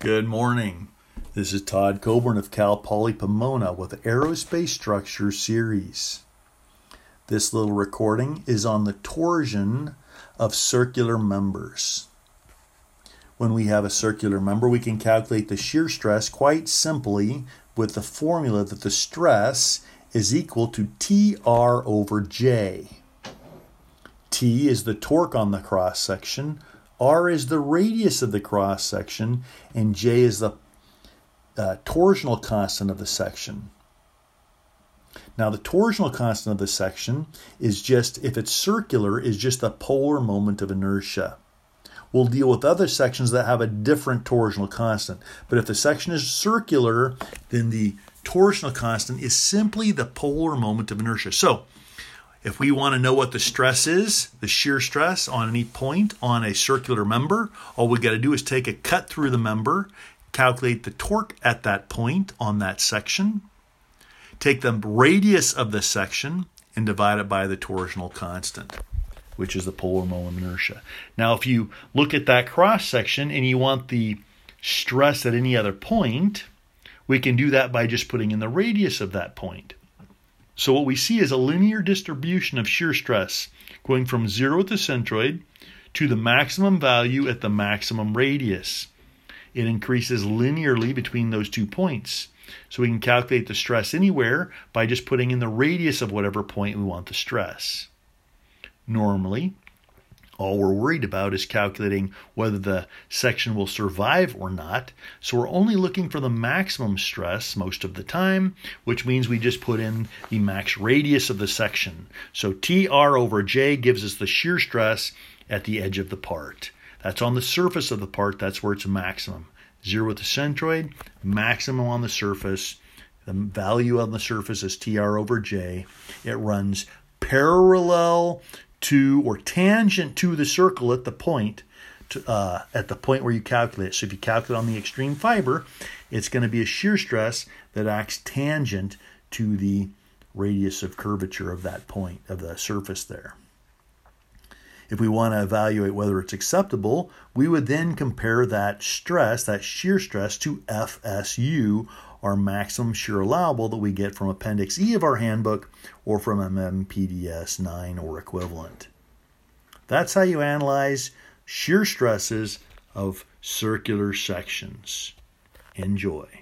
Good morning. This is Todd Coburn of Cal Poly Pomona with the Aerospace Structure Series. This little recording is on the torsion of circular members. When we have a circular member, we can calculate the shear stress quite simply with the formula that the stress is equal to TR over J. T is the torque on the cross section, R is the radius of the cross section, and J is the torsional constant of the section. Now the torsional constant of the section is just, if it's circular, is just the polar moment of inertia. We'll deal with other sections that have a different torsional constant. But if the section is circular, then the torsional constant is simply the polar moment of inertia. So if we want to know what the stress is, the shear stress on any point on a circular member, all we got to do is take a cut through the member, calculate the torque at that point on that section, take the radius of the section, and divide it by the torsional constant, which is the polar moment of inertia. Now, if you look at that cross section and you want the stress at any other point, we can do that by just putting in the radius of that point. So what we see is a linear distribution of shear stress going from 0 at the centroid to the maximum value at the maximum radius. It increases linearly between those 2 points. So we can calculate the stress anywhere by just putting in the radius of whatever point we want the stress. Normally, all we're worried about is calculating whether the section will survive or not. So we're only looking for the maximum stress most of the time, which means we just put in the max radius of the section. So TR over J gives us the shear stress at the edge of the part. That's on the surface of the part. That's where it's maximum. 0 at the centroid, maximum on the surface. The value on the surface is TR over J. It runs parallel to or tangent to the circle at the point where you calculate. So if you calculate on the extreme fiber, it's going to be a shear stress that acts tangent to the radius of curvature of that point of the surface there. If we want to evaluate whether it's acceptable, we would then compare that stress, that shear stress, to FSU, our maximum shear allowable that we get from Appendix E of our handbook or from MPDS 9 or equivalent. That's how you analyze shear stresses of circular sections. Enjoy.